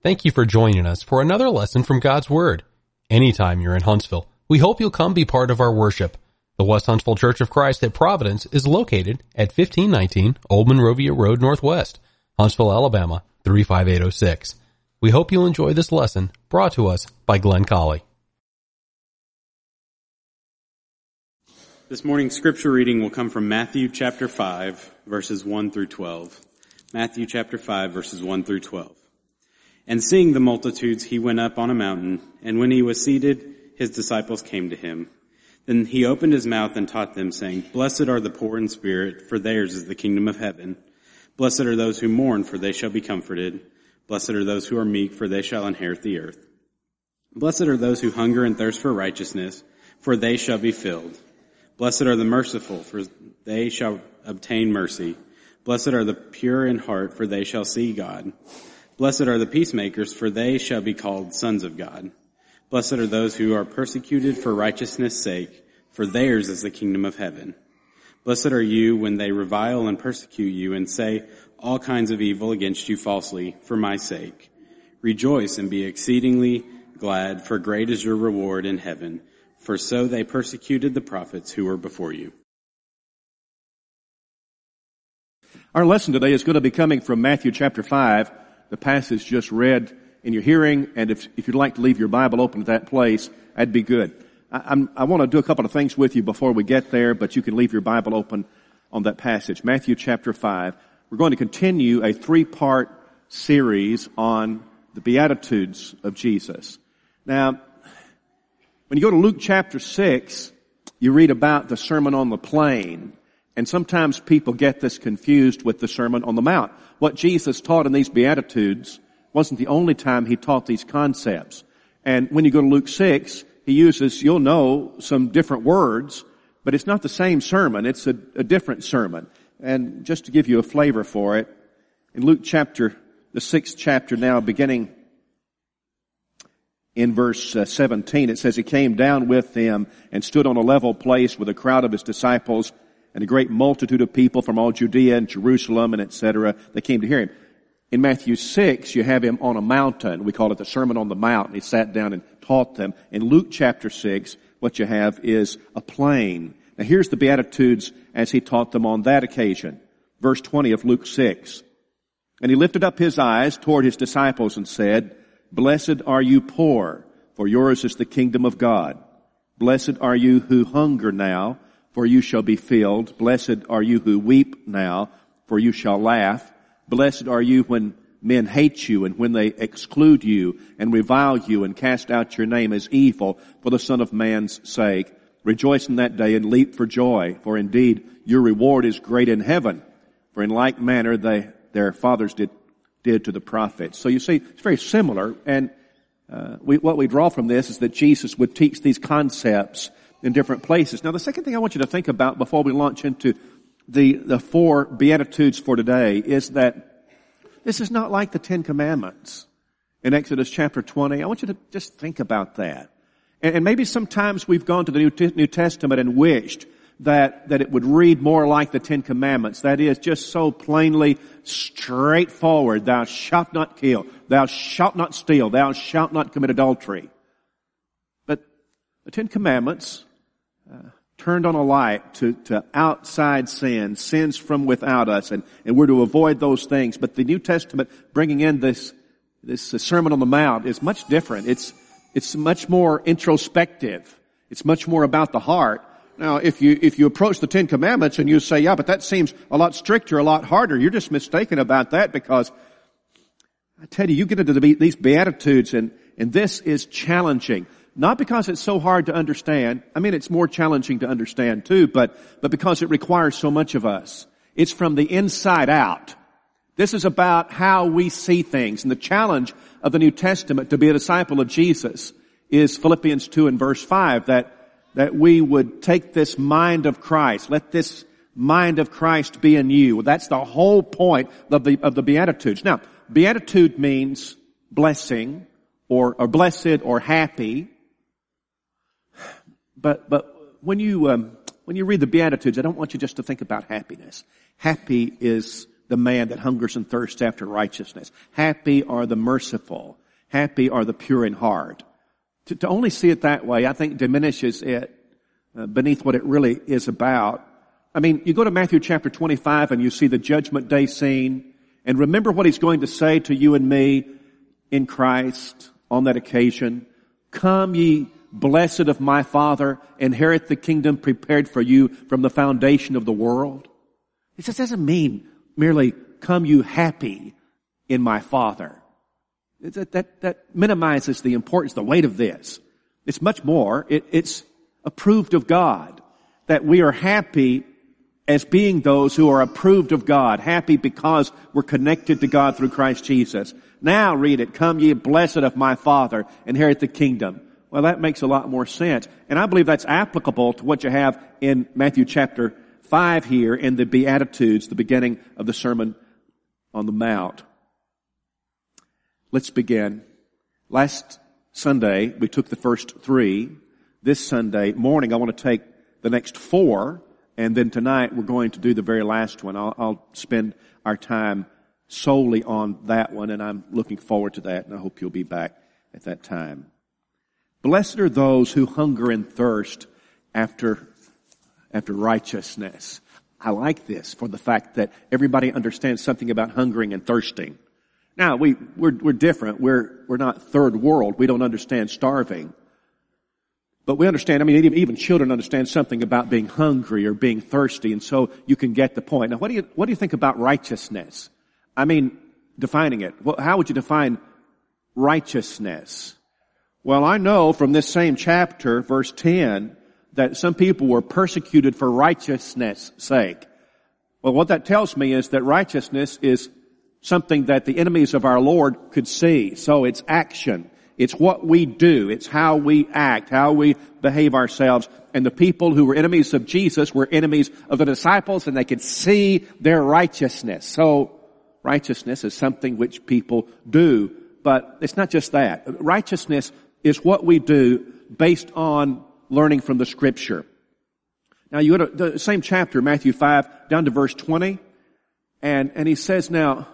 Thank you for joining us for another lesson from God's Word. Anytime you're in Huntsville, we hope you'll come be part of our worship. The West Huntsville Church of Christ at Providence is located at 1519 Old Monrovia Road Northwest, Huntsville, Alabama, 35806. We hope you'll enjoy this lesson brought to us by Glenn Colley. This morning's scripture reading will come from Matthew chapter 5, verses 1 through 12. Matthew chapter 5, verses 1 through 12. And seeing the multitudes, he went up on a mountain, and when he was seated, his disciples came to him. Then he opened his mouth and taught them, saying, Blessed are the poor in spirit, for theirs is the kingdom of heaven. Blessed are those who mourn, for they shall be comforted. Blessed are those who are meek, for they shall inherit the earth. Blessed are those who hunger and thirst for righteousness, for they shall be filled. Blessed are the merciful, for they shall obtain mercy. Blessed are the pure in heart, for they shall see God. Blessed are the peacemakers, for they shall be called sons of God. Blessed are those who are persecuted for righteousness' sake, for theirs is the kingdom of heaven. Blessed are you when they revile and persecute you and say all kinds of evil against you falsely for my sake. Rejoice and be exceedingly glad, for great is your reward in heaven. For so they persecuted the prophets who were before you. Our lesson today is going to be coming from Matthew chapter 5, the passage just read in your hearing, and if you'd like to leave your Bible open at that place, that'd be good. I want to do a couple of things with you before we get there, but you can leave your Bible open on that passage. Matthew chapter 5. We're going to continue a 3-part series on the Beatitudes of Jesus. Now, when you go to Luke chapter 6, you read about the Sermon on the Plain. And sometimes people get this confused with the Sermon on the Mount. What Jesus taught in these Beatitudes wasn't the only time he taught these concepts. And when you go to Luke 6, he uses, you'll know, some different words, but it's not the same sermon. It's a different sermon. And just to give you a flavor for it, in Luke chapter, the 6th chapter now, beginning in verse 17, it says, He came down with them and stood on a level place with a crowd of his disciples and a great multitude of people from all Judea and Jerusalem and etc. They came to hear him. In Matthew 6, you have him on a mountain. We call it the Sermon on the Mount. He sat down and taught them. In Luke chapter 6, what you have is a plain. Now here's the Beatitudes as he taught them on that occasion. Verse 20 of Luke 6. And he lifted up his eyes toward his disciples and said, Blessed are you poor, for yours is the kingdom of God. Blessed are you who hunger now, for you shall be filled. Blessed are you who weep now, for you shall laugh. Blessed are you when men hate you and when they exclude you and revile you and cast out your name as evil for the Son of Man's sake. Rejoice in that day and leap for joy, for indeed your reward is great in heaven. For in like manner their fathers did to the prophets. So you see, it's very similar. And what we draw from this is that Jesus would teach these concepts in different places. Now, the second thing I want you to think about before we launch into the 4 Beatitudes for today is that this is not like the 10 Commandments in Exodus chapter 20. I want you to just think about that. And maybe sometimes we've gone to the New Testament and wished that it would read more like the 10 Commandments. That is, just so plainly straightforward. Thou shalt not kill. Thou shalt not steal. Thou shalt not commit adultery. But the 10 Commandments turned on a light to outside sins from without us, and we're to avoid those things. But the New Testament bringing in this Sermon on the Mount is much different. It's much more introspective. It's much more about the heart. Now, if you approach the 10 Commandments and you say, yeah, but that seems a lot stricter, a lot harder, you're just mistaken about that, because I tell you get into these Beatitudes and this is challenging. Not because it's so hard to understand. I mean, it's more challenging to understand too, but because it requires so much of us. It's from the inside out. This is about how we see things. And the challenge of the New Testament to be a disciple of Jesus is Philippians 2 and verse 5, that we would take this mind of Christ. Let this mind of Christ be in you. That's the whole point of the Beatitudes. Now, Beatitude means blessing or blessed or happy. But when you read the Beatitudes, I don't want you just to think about happiness. Happy is the man that hungers and thirsts after righteousness. Happy are the merciful. Happy are the pure in heart. To only see it that way, I think, diminishes it beneath what it really is about. I mean, you go to Matthew chapter 25 and you see the judgment day scene, and remember what he's going to say to you and me in Christ on that occasion. Come ye blessed of my Father, inherit the kingdom prepared for you from the foundation of the world. It just doesn't mean merely come you happy in my Father. That minimizes the importance, the weight of this. It's much more. It's approved of God, that we are happy as being those who are approved of God, happy because we're connected to God through Christ Jesus. Now read it, come ye blessed of my Father, inherit the kingdom. Well, that makes a lot more sense. And I believe that's applicable to what you have in Matthew chapter 5 here in the Beatitudes, the beginning of the Sermon on the Mount. Let's begin. Last Sunday, we took the first 3. This Sunday morning, I want to take the next 4. And then tonight, we're going to do the very last one. I'll spend our time solely on that one, and I'm looking forward to that, and I hope you'll be back at that time. Blessed are those who hunger and thirst after righteousness. I like this for the fact that everybody understands something about hungering and thirsting. Now, we're different. We're not third world. We don't understand starving. But we understand, I mean, even children understand something about being hungry or being thirsty, and so you can get the point. Now, what do you think about righteousness? I mean, defining it. How would you define righteousness? Well, I know from this same chapter, verse 10, that some people were persecuted for righteousness' sake. Well, what that tells me is that righteousness is something that the enemies of our Lord could see. So it's action. It's what we do. It's how we act, how we behave ourselves. And the people who were enemies of Jesus were enemies of the disciples, and they could see their righteousness. So righteousness is something which people do. But it's not just that. Righteousness is what we do based on learning from the Scripture. Now you go to the same chapter, Matthew 5, down to verse 20, and he says, now,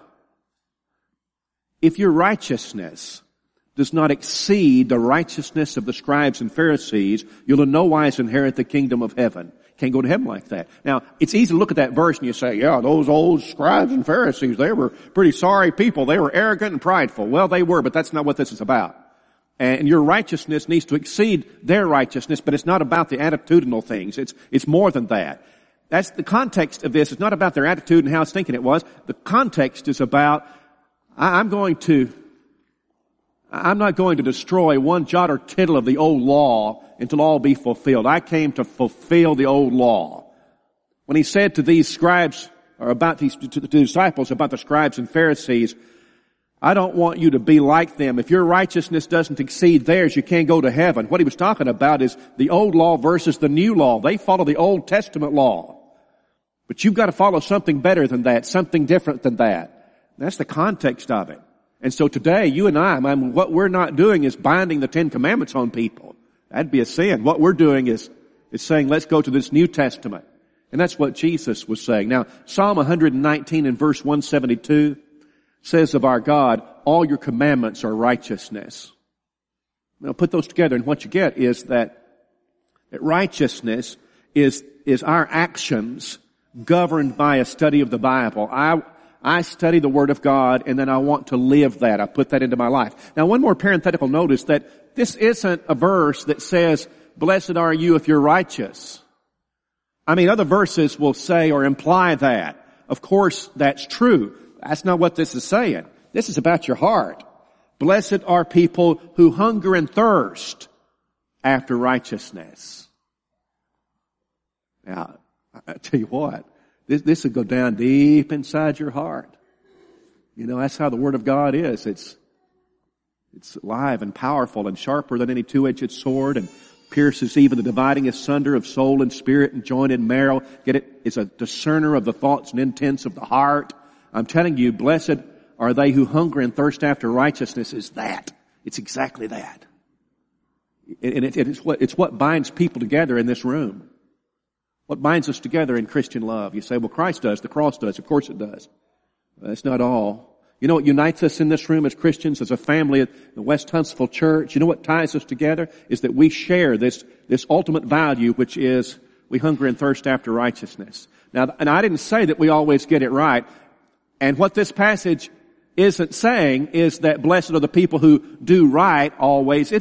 if your righteousness does not exceed the righteousness of the scribes and Pharisees, you'll in no wise inherit the kingdom of heaven. Can't go to heaven like that. Now, it's easy to look at that verse and you say, yeah, those old scribes and Pharisees, they were pretty sorry people. They were arrogant and prideful. Well, they were, but that's not what this is about. And your righteousness needs to exceed their righteousness, but it's not about the attitudinal things. It's more than that. That's the context of this. It's not about their attitude and how it's thinking it was. The context is about, I'm not going to destroy one jot or tittle of the old law until all be fulfilled. I came to fulfill the old law. When he said to these scribes, or to the disciples about the scribes and Pharisees, I don't want you to be like them. If your righteousness doesn't exceed theirs, you can't go to heaven. What he was talking about is the old law versus the new law. They follow the Old Testament law. But you've got to follow something better than that, something different than that. That's the context of it. And so today, you and I mean, what we're not doing is binding the Ten Commandments on people. That'd be a sin. What we're doing is saying, let's go to this New Testament. And that's what Jesus was saying. Now, Psalm 119 and verse 172 says of our God, all your commandments are righteousness. Now, put those together, and what you get is that righteousness is our actions governed by a study of the Bible. I study the Word of God, and then I want to live that. I put that into my life. Now, one more parenthetical note is that this isn't a verse that says, blessed are you if you're righteous. I mean, other verses will say or imply that. Of course, that's true. That's not what this is saying. This is about your heart. Blessed are people who hunger and thirst after righteousness. Now, I tell you what, this will go down deep inside your heart. You know, that's how the Word of God is. It's alive and powerful and sharper than any two-edged sword, and pierces even the dividing asunder of soul and spirit and joint and marrow. Get it? It's a discerner of the thoughts and intents of the heart. I'm telling you, blessed are they who hunger and thirst after righteousness. Is that. It's exactly that. And it's what binds people together in this room. What binds us together in Christian love? You say, well, Christ does. The cross does. Of course it does. That's not all. You know what unites us in this room as Christians, as a family at the West Huntsville Church? You know what ties us together? Is that we share this ultimate value, which is we hunger and thirst after righteousness. Now, and I didn't say that we always get it right. And what this passage isn't saying is that blessed are the people who do right always.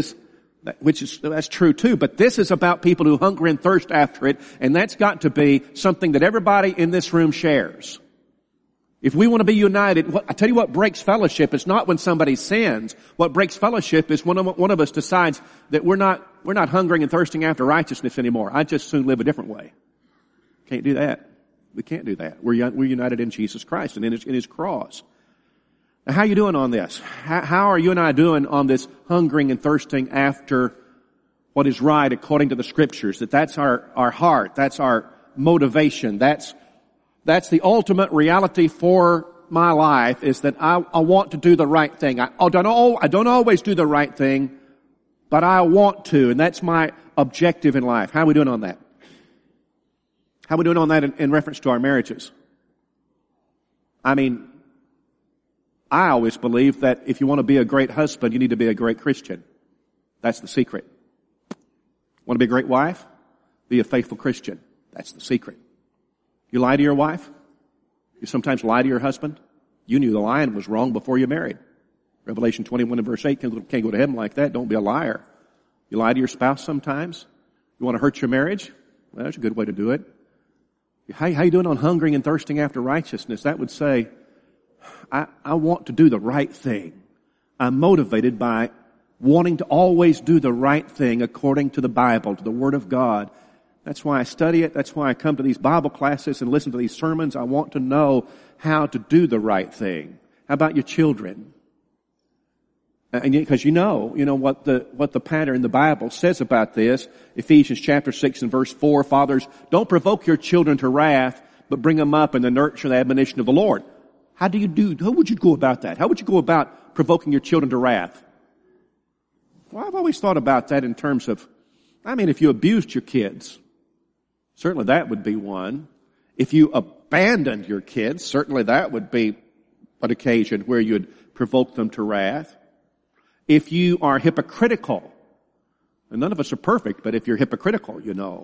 That's true too, but this is about people who hunger and thirst after it, and that's got to be something that everybody in this room shares. If we want to be united, I tell you what breaks fellowship is not when somebody sins. What breaks fellowship is one of us decides that we're not hungering and thirsting after righteousness anymore. I'd just soon live a different way. Can't do that. We can't do that. We're united in Jesus Christ and in His cross. Now, how are you doing on this? How are you and I doing on this hungering and thirsting after what is right according to the Scriptures? That's our heart. That's our motivation. That's the ultimate reality for my life, is that I want to do the right thing. I don't always do the right thing, but I want to, and that's my objective in life. How are we doing on that? How are we doing on that in reference to our marriages? I mean, I always believe that if you want to be a great husband, you need to be a great Christian. That's the secret. Want to be a great wife? Be a faithful Christian. That's the secret. You lie to your wife? You sometimes lie to your husband? You knew the lying was wrong before you married. Revelation 21 and verse 8, can't go to heaven like that. Don't be a liar. You lie to your spouse sometimes? You want to hurt your marriage? Well, that's a good way to do it. How you doing on hungering and thirsting after righteousness? That would say, I want to do the right thing. I'm motivated by wanting to always do the right thing according to the Bible, to the Word of God. That's why I study it. That's why I come to these Bible classes and listen to these sermons. I want to know how to do the right thing. How about your children? And because you know what the pattern in the Bible says about this. Ephesians chapter 6 and verse 4, fathers, don't provoke your children to wrath, but bring them up in the nurture and admonition of the Lord. How would you go about that? How would you go about provoking your children to wrath? Well, I've always thought about that in terms of, if you abused your kids, certainly that would be one. If you abandoned your kids, certainly that would be an occasion where you'd provoke them to wrath. If you are hypocritical, and none of us are perfect, but if you're hypocritical,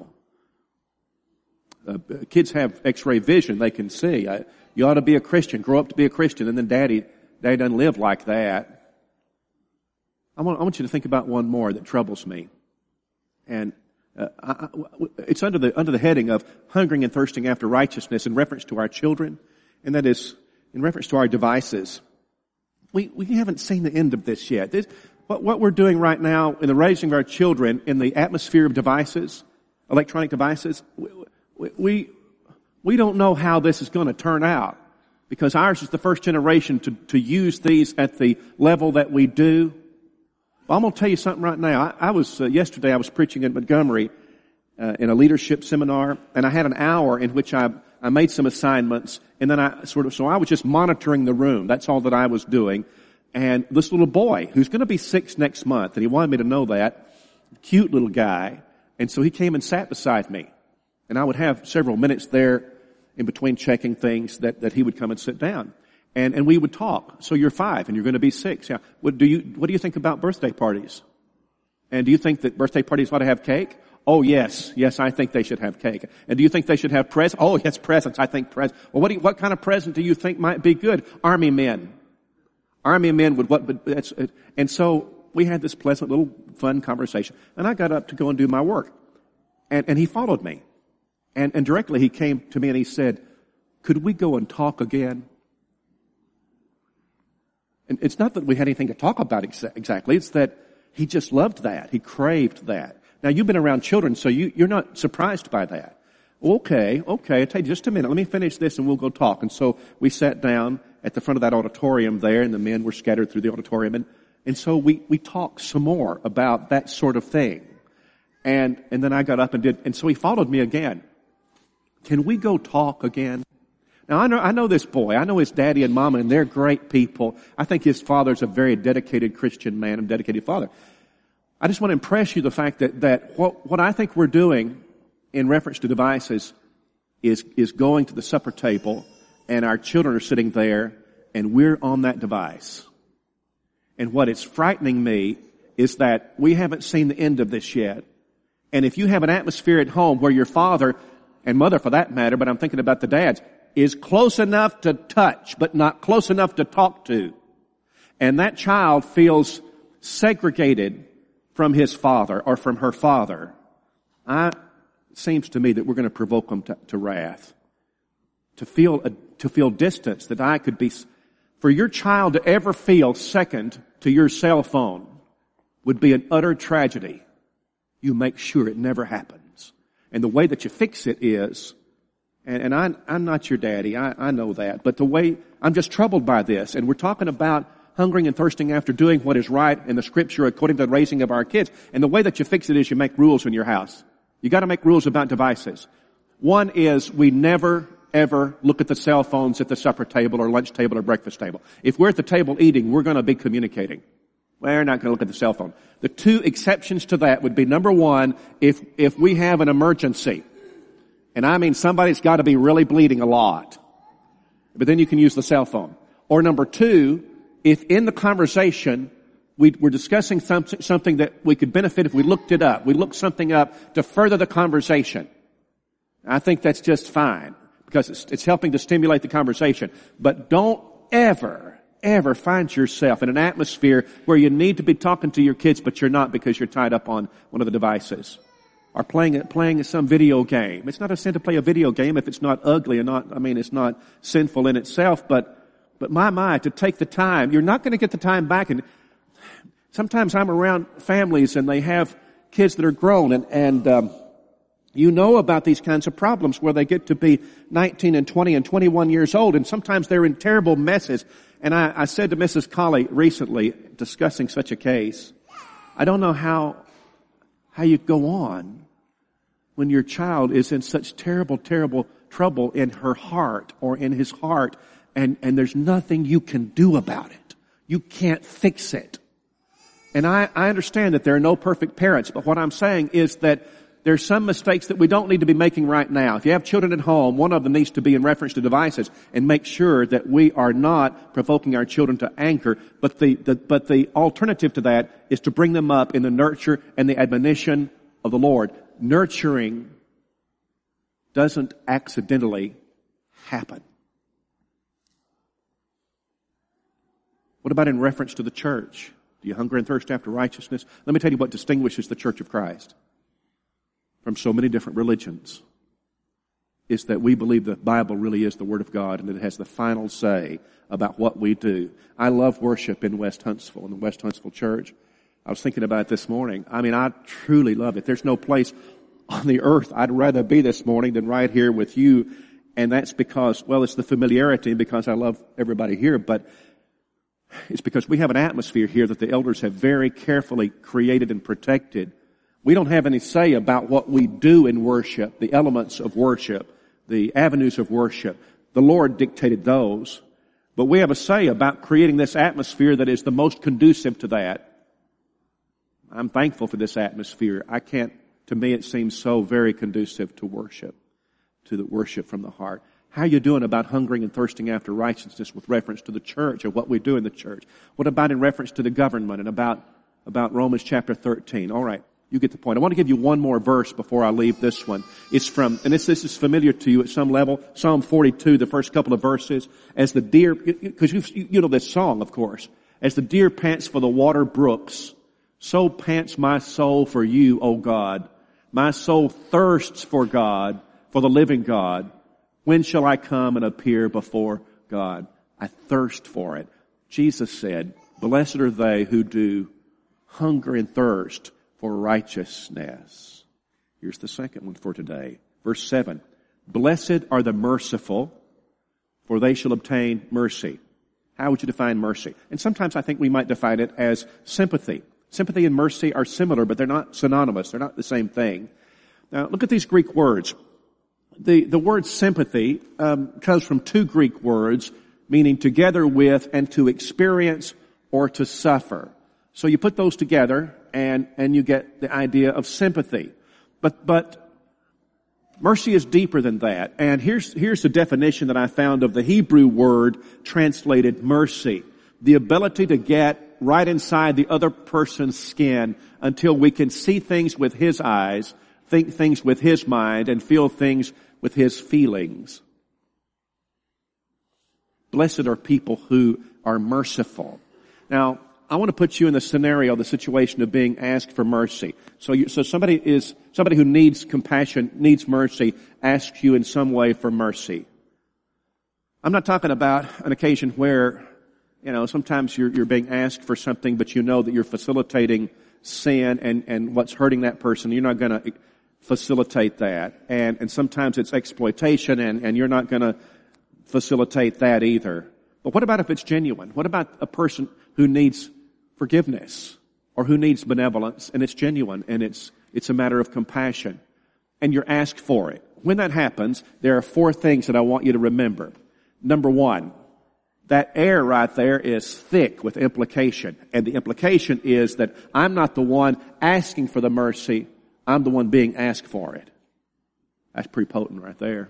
kids have x-ray vision, they can see. You ought to be a Christian, grow up to be a Christian, and then Daddy doesn't live like that. I want you to think about one more that troubles me. And it's under the heading of hungering and thirsting after righteousness in reference to our children, and that is in reference to our devices. We haven't seen the end of this yet. What we're doing right now in the raising of our children in the atmosphere of devices, electronic devices, we don't know how this is going to turn out, because ours is the first generation to use these at the level that we do. Well, I'm going to tell you something right now. Yesterday I was preaching in Montgomery in a leadership seminar, and I had an hour in which I made some assignments, and then I was just monitoring the room. That's all that I was doing. And this little boy, who's going to be 6 next month, and he wanted me to know that, cute little guy, and so he came and sat beside me. And I would have several minutes there in between checking things that he would come and sit down. And we would talk. So you're 5 and you're going to be 6. Yeah. What do you think about birthday parties? And do you think that birthday parties ought to have cake? Oh, yes. Yes, I think they should have cake. And do you think they should have presents? Oh, yes, presents. I think presents. Well, what kind of present do you think might be good? Army men. Army men would and so we had this pleasant little fun conversation. And I got up to go and do my work. And he followed me. And directly he came to me and he said, could we go and talk again? And it's not that we had anything to talk about exactly. It's that he just loved that. He craved that. Now, you've been around children, so you're not surprised by that. Okay, I'll tell you just a minute. Let me finish this and we'll go talk. And so we sat down at the front of that auditorium there, and the men were scattered through the auditorium. And so we talked some more about that sort of thing. And then I got up and so he followed me again. Can we go talk again? Now, I know this boy. I know his daddy and mama, and they're great people. I think his father's a very dedicated Christian man and dedicated father. I just want to impress you the fact that what I think we're doing in reference to devices is going to the supper table and our children are sitting there and we're on that device. And what is frightening me is that we haven't seen the end of this yet. And if you have an atmosphere at home where your father and mother for that matter, but I'm thinking about the dads, is close enough to touch, but not close enough to talk to, and that child feels segregated from his father or from her father, it seems to me that we're going to provoke them to wrath. To feel distance, that I could be, for your child to ever feel second to your cell phone would be an utter tragedy. You make sure it never happens. And the way that you fix it is, and I'm not your daddy, I know that, but the way, I'm just troubled by this, and we're talking about hungering and thirsting after doing what is right in the Scripture according to the raising of our kids. And the way that you fix it is you make rules in your house. You got to make rules about devices. One is we never ever look at the cell phones at the supper table or lunch table or breakfast table. If we're at the table eating, we're going to be communicating. We're not going to look at the cell phone. The two exceptions to that would be, number one, if we have an emergency. And I mean somebody's got to be really bleeding a lot. But then you can use the cell phone. Or number two, if in the conversation we're discussing something that we could benefit if we looked it up. We looked something up to further the conversation. I think that's just fine because it's helping to stimulate the conversation. But don't ever find yourself in an atmosphere where you need to be talking to your kids, but you're not because you're tied up on one of the devices. Or playing some video game. It's not a sin to play a video game if it's not ugly and it's not sinful in itself, but my, to take the time, you're not going to get the time back. And sometimes I'm around families and they have kids that are grown and you know about these kinds of problems where they get to be 19 and 20 and 21 years old, and sometimes they're in terrible messes. And I said to Mrs. Colley recently, discussing such a case, I don't know how you go on when your child is in such terrible, terrible trouble in her heart or in his heart, and there's nothing you can do about it. You can't fix it. And I understand that there are no perfect parents, but what I'm saying is that there's some mistakes that we don't need to be making right now. If you have children at home, one of them needs to be in reference to devices, and make sure that we are not provoking our children to anger. But the alternative to that is to bring them up in the nurture and the admonition of the Lord. Nurturing doesn't accidentally happen. What about in reference to the church? Do you hunger and thirst after righteousness? Let me tell you what distinguishes the Church of Christ from so many different religions, is that we believe the Bible really is the Word of God and that it has the final say about what we do. I love worship in West Huntsville, in the West Huntsville Church. I was thinking about it this morning. I truly love it. There's no place on the earth I'd rather be this morning than right here with you. And that's because, it's the familiarity, because I love everybody here, but it's because we have an atmosphere here that the elders have very carefully created and protected. We don't have any say about what we do in worship, the elements of worship, the avenues of worship. The Lord dictated those. But we have a say about creating this atmosphere that is the most conducive to that. I'm thankful for this atmosphere. To me it seems so very conducive to worship, to the worship from the heart. How are you doing about hungering and thirsting after righteousness with reference to the church and what we do in the church? What about in reference to the government and about Romans chapter 13? All right. You get the point. I want to give you one more verse before I leave this one. It's from, and this is familiar to you at some level, Psalm 42, the first couple of verses. As the deer, because you know this song, of course. As the deer pants for the water brooks, so pants my soul for you, O God. My soul thirsts for God, for the living God. When shall I come and appear before God? I thirst for it. Jesus said, blessed are they who do hunger and thirst for righteousness. Here's the second one for today. Verse 7. Blessed are the merciful, for they shall obtain mercy. How would you define mercy? And sometimes I think we might define it as sympathy. Sympathy and mercy are similar, but they're not synonymous. They're not the same thing. Now, look at these Greek words. The word sympathy comes from two Greek words, meaning together with and to experience or to suffer. So you put those together and you get the idea of sympathy. But Mercy is deeper than that. And here's the definition that I found of the Hebrew word translated mercy. The ability to get right inside the other person's skin until we can see things with his eyes, think things with his mind, and feel things with his feelings. Blessed are people who are merciful. Now, I want to put you in the scenario, the situation of being asked for mercy. So somebody who needs compassion, needs mercy, asks you in some way for mercy. I'm not talking about an occasion where, sometimes you're being asked for something, but you know that you're facilitating sin and what's hurting that person. You're not going to facilitate that. And sometimes it's exploitation and you're not going to facilitate that either. But what about if it's genuine? What about a person who needs forgiveness or who needs benevolence and it's genuine and it's a matter of compassion and you're asked for it? When that happens, there are 4 things that I want you to remember. Number 1, that air right there is thick with implication. And the implication is that I'm not the one asking for the mercy, I'm the one being asked for it. That's pretty potent right there.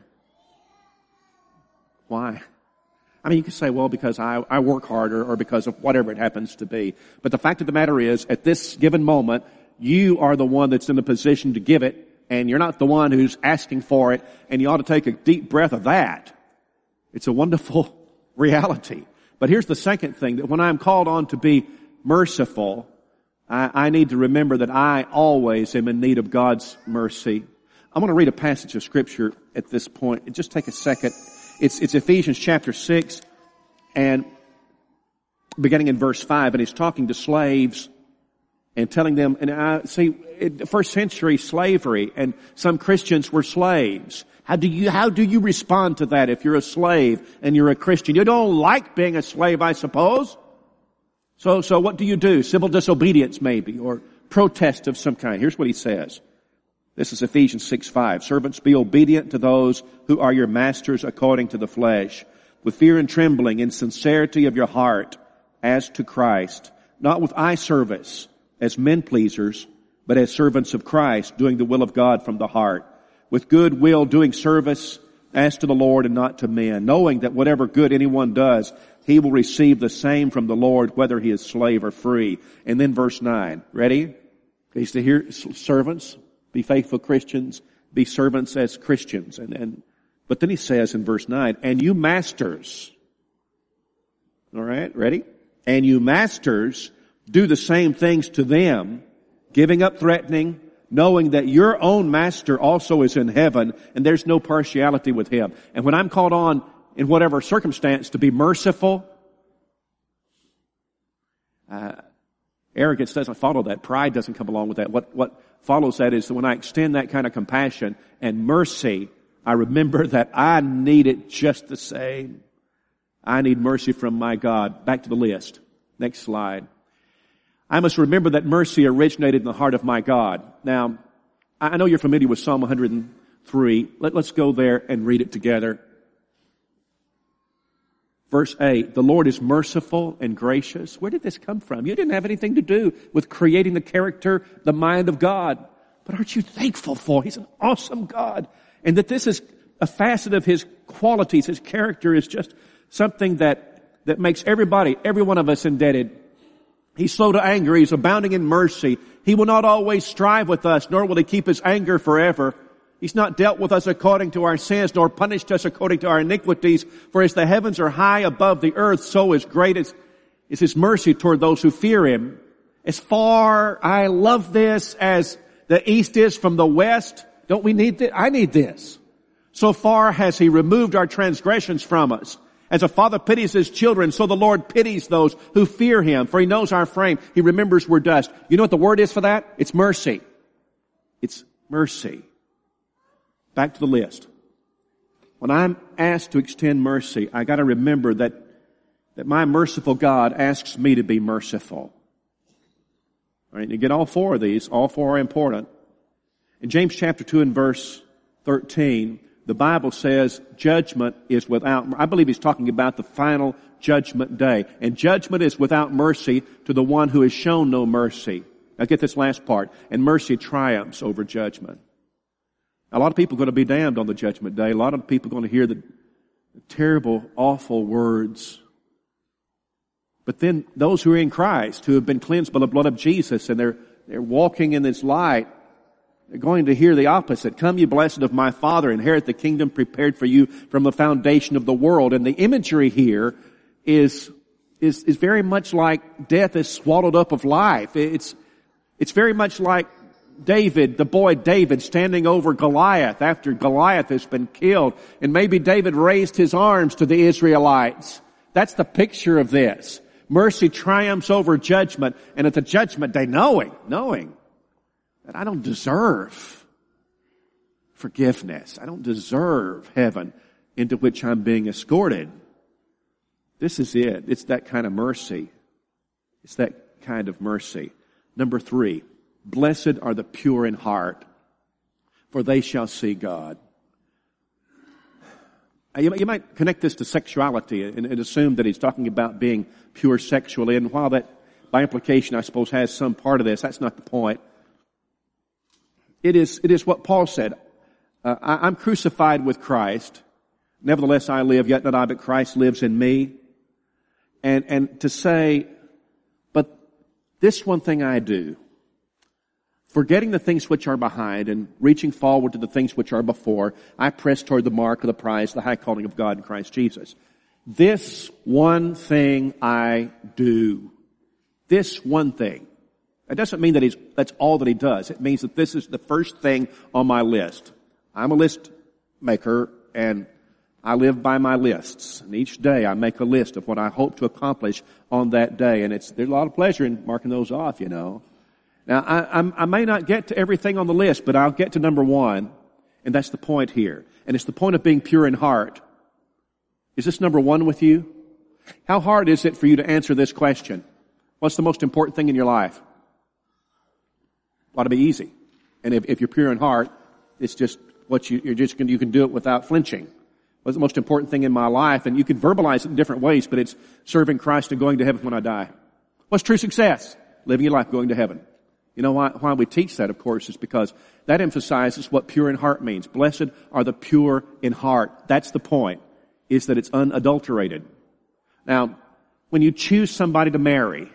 Why? I mean, you could say, well, because I work harder or because of whatever it happens to be. But the fact of the matter is, at this given moment, you are the one that's in the position to give it, and you're not the one who's asking for it, and you ought to take a deep breath of that. It's a wonderful reality. But here's the second thing, that when I'm called on to be merciful, I need to remember that I always am in need of God's mercy. I'm going to read a passage of Scripture at this point. Just take a second. It's Ephesians chapter 6 and beginning in verse 5, and he's talking to slaves and telling them, and in the first century slavery, and some Christians were slaves. How do you respond to that if you're a slave and you're a Christian? You don't like being a slave, I suppose. So what do you do? Civil disobedience maybe, or protest of some kind. Here's what he says. This is Ephesians 6:5. Servants, be obedient to those who are your masters according to the flesh, with fear and trembling, in sincerity of your heart, as to Christ, not with eye service, as men pleasers, but as servants of Christ, doing the will of God from the heart, with good will, doing service as to the Lord and not to men, knowing that whatever good anyone does, he will receive the same from the Lord, whether he is slave or free. And then verse 9. Ready? He's to hear servants. Be faithful Christians, be servants as Christians. But then he says in verse 9, and you masters, all right, ready? And you masters do the same things to them, giving up threatening, knowing that your own master also is in heaven, and there's no partiality with him. And when I'm called on in whatever circumstance to be merciful, arrogance doesn't follow that. Pride doesn't come along with that. What follows that is that when I extend that kind of compassion and mercy, I remember that I need it just the same. I need mercy from my God. Back to the list. Next slide. I must remember that mercy originated in the heart of my God. Now, I know you're familiar with Psalm 103. Let's go there and read it together. Verse 8, the Lord is merciful and gracious. Where did this come from? You didn't have anything to do with creating the character, the mind of God. But aren't you thankful for? He's an awesome God. And that this is a facet of His qualities. His character is just something that makes every one of us indebted. He's slow to anger. He's abounding in mercy. He will not always strive with us, nor will He keep His anger forever. He's not dealt with us according to our sins, nor punished us according to our iniquities. For as the heavens are high above the earth, so is great is His mercy toward those who fear Him. As far, I love this, as the east is from the west. Don't we need this? I need this. So far has He removed our transgressions from us. As a father pities his children, so the Lord pities those who fear Him. For He knows our frame. He remembers we're dust. You know what the word is for that? It's mercy. It's mercy. Back to the list. When I'm asked to extend mercy, I got to remember that my merciful God asks me to be merciful. All right, you get all 4 of these. All 4 are important. In James chapter 2 and verse 13, the Bible says judgment is without, I believe he's talking about the final judgment day. And judgment is without mercy to the one who has shown no mercy. Now get this last part. And mercy triumphs over judgment. A lot of people are going to be damned on the judgment day. A lot of people are going to hear the terrible, awful words. But then those who are in Christ, who have been cleansed by the blood of Jesus, and they're walking in this light, they're going to hear the opposite. Come, you blessed of my Father, inherit the kingdom prepared for you from the foundation of the world. And the imagery here is very much like death is swallowed up of life. It's very much like David, the boy David, standing over Goliath after Goliath has been killed. And maybe David raised his arms to the Israelites. That's the picture of this. Mercy triumphs over judgment, and at the judgment day, knowing that I don't deserve forgiveness. I don't deserve heaven into which I'm being escorted. This is it. It's that kind of mercy. It's that kind of mercy. Number 3, blessed are the pure in heart, for they shall see God. You might connect this to sexuality and assume that he's talking about being pure sexually. And while that, by implication, I suppose, has some part of this, that's not the point. It is what Paul said. I'm crucified with Christ. Nevertheless I live, yet not I, but Christ lives in me. And to say, but this one thing I do, forgetting the things which are behind and reaching forward to the things which are before, I press toward the mark of the prize, the high calling of God in Christ Jesus. This one thing I do. This one thing. That doesn't mean that that's all that he does. It means that this is the first thing on my list. I'm a list maker, and I live by my lists. And each day I make a list of what I hope to accomplish on that day. And there's a lot of pleasure in marking those off, you know. Now, I may not get to everything on the list, but I'll get to number 1, and that's the point here. And it's the point of being pure in heart. Is this number 1 with you? How hard is it for you to answer this question? What's the most important thing in your life? It ought to be easy. And if you're pure in heart, it's just what you can do it without flinching. What's the most important thing in my life? And you can verbalize it in different ways, but it's serving Christ and going to heaven when I die. What's true success? Living your life going to heaven. You know why we teach that, of course, is because that emphasizes what pure in heart means. Blessed are the pure in heart. That's the point, is that it's unadulterated. Now, when you choose somebody to marry,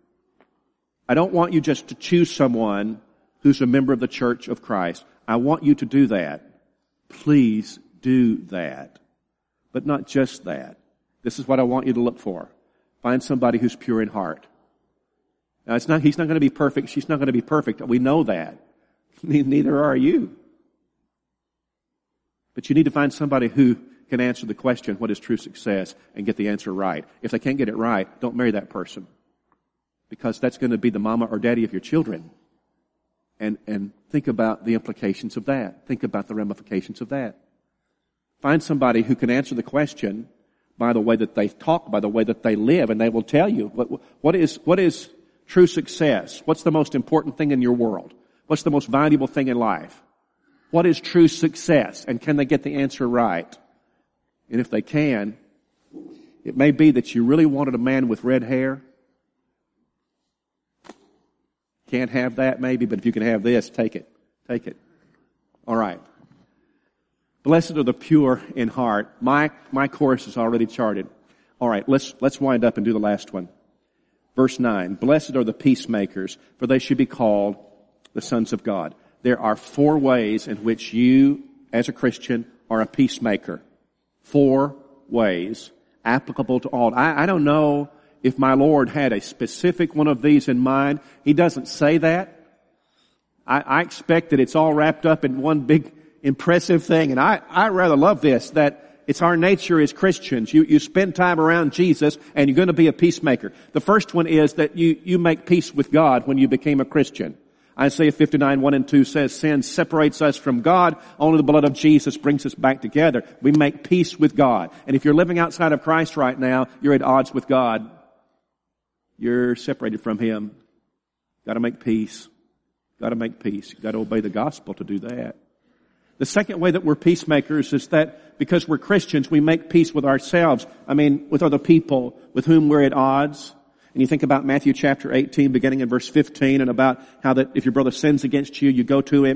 I don't want you just to choose someone who's a member of the Church of Christ. I want you to do that. Please do that. But not just that. This is what I want you to look for. Find somebody who's pure in heart. Now, he's not going to be perfect. She's not going to be perfect. We know that. Neither are you. But you need to find somebody who can answer the question, what is true success, and get the answer right. If they can't get it right, don't marry that person. Because that's going to be the mama or daddy of your children. And think about the implications of that. Think about the ramifications of that. Find somebody who can answer the question by the way that they talk, by the way that they live, and they will tell you what is true success. What's the most important thing in your world? What's the most valuable thing in life? What is true success? And can they get the answer right? And if they can, it may be that you really wanted a man with red hair. Can't have that maybe, but if you can have this, take it. Take it. All right. Blessed are the pure in heart. My course is already charted. All right, let's wind up and do the last one. Verse 9, blessed are the peacemakers, for they should be called the sons of God. There are 4 ways in which you, as a Christian, are a peacemaker. 4 ways applicable to all. I don't know if my Lord had a specific one of these in mind. He doesn't say that. I expect that it's all wrapped up in one big impressive thing, and I rather love this, that it's our nature as Christians. You spend time around Jesus, and you're going to be a peacemaker. The first one is that you make peace with God when you became a Christian. Isaiah 59:1-2 says, sin separates us from God. Only the blood of Jesus brings us back together. We make peace with God. And if you're living outside of Christ right now, you're at odds with God. You're separated from Him. Got to make peace. Got to make peace. Got to obey the gospel to do that. The second way that we're peacemakers is that because we're Christians, we make peace with ourselves. With other people with whom we're at odds. And you think about Matthew chapter 18, beginning in verse 15, and about how that if your brother sins against you, you go to him.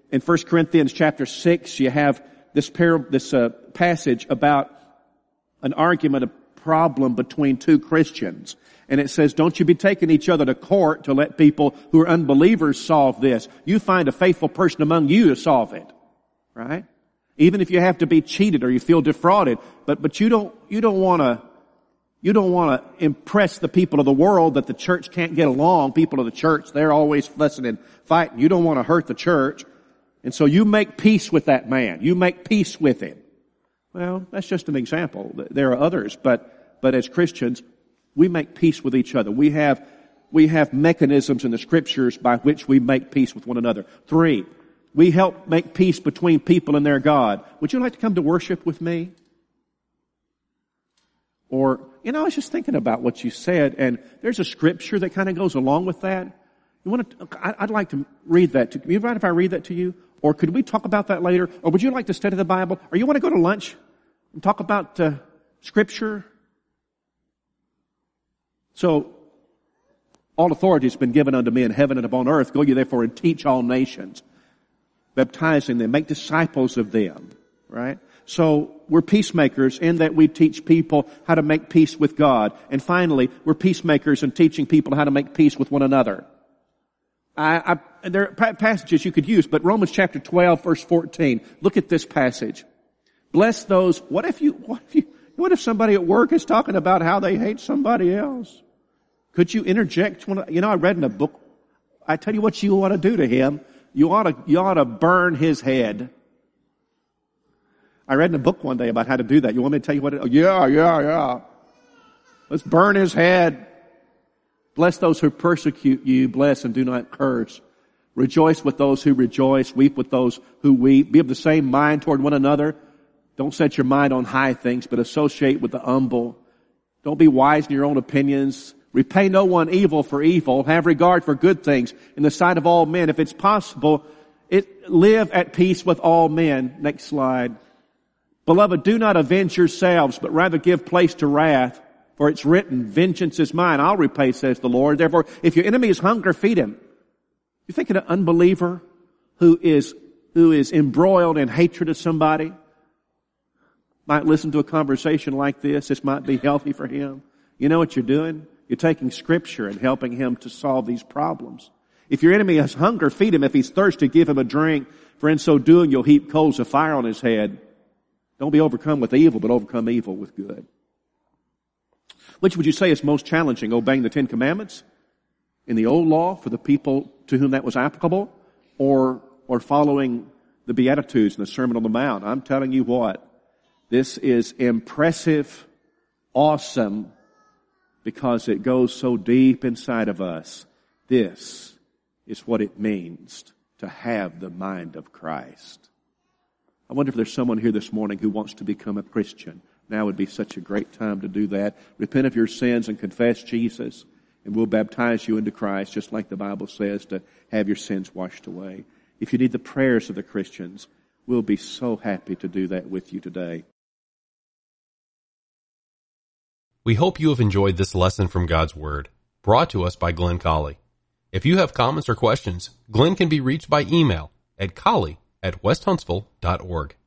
in 1 Corinthians chapter 6, you have this passage about an argument, a problem between two Christians. And it says, don't you be taking each other to court to let people who are unbelievers solve this. You find a faithful person among you to solve it. Right? Even if you have to be cheated or you feel defrauded. But you don't want to impress the people of the world that the church can't get along. People of the church, they're always fussing and fighting. You don't want to hurt the church. And so you make peace with that man. You make peace with him. Well, that's just an example. There are others, but as Christians, we make peace with each other. We have mechanisms in the Scriptures by which we make peace with one another. 3, we help make peace between people and their God. Would you like to come to worship with me? Or, I was just thinking about what you said, and there's a Scripture that kind of goes along with that. I'd like to read that. To you mind if I read that to you? Or could we talk about that later? Or would you like to study the Bible? Or you want to go to lunch and talk about Scripture? So, all authority has been given unto me in heaven and upon earth. Go ye therefore and teach all nations, baptizing them, make disciples of them. Right? So, we're peacemakers in that we teach people how to make peace with God. And finally, we're peacemakers in teaching people how to make peace with one another. There are passages you could use, but Romans chapter 12, verse 14. Look at this passage. Bless those. What if somebody at work is talking about how they hate somebody else? Could you interject? I read in a book. I tell you what you ought to do to him. You ought to burn his head. I read in a book one day about how to do that. You want me to tell you what? Yeah. Let's burn his head. Bless those who persecute you. Bless and do not curse. Rejoice with those who rejoice. Weep with those who weep. Be of the same mind toward one another. Don't set your mind on high things, but associate with the humble. Don't be wise in your own opinions. Repay no one evil for evil. Have regard for good things in the sight of all men. If it's possible, live at peace with all men. Next slide. Beloved, do not avenge yourselves, but rather give place to wrath. For it's written, vengeance is mine, I'll repay, says the Lord. Therefore, if your enemy is hungry, feed him. You think of an unbeliever who is embroiled in hatred of somebody might listen to a conversation like this. This might be healthy for him. You know what you're doing? You're taking Scripture and helping him to solve these problems. If your enemy has hunger, feed him. If he's thirsty, give him a drink. For in so doing, you'll heap coals of fire on his head. Don't be overcome with evil, but overcome evil with good. Which would you say is most challenging? Obeying the 10 Commandments in the old law for the people to whom that was applicable? Or following the Beatitudes and the Sermon on the Mount? I'm telling you what. This is impressive, awesome, because it goes so deep inside of us. This is what it means to have the mind of Christ. I wonder if there's someone here this morning who wants to become a Christian. Now would be such a great time to do that. Repent of your sins and confess Jesus, and we'll baptize you into Christ, just like the Bible says, to have your sins washed away. If you need the prayers of the Christians, we'll be so happy to do that with you today. We hope you have enjoyed this lesson from God's Word, brought to us by Glenn Colley. If you have comments or questions, Glenn can be reached by email at colley@westhuntsville.org.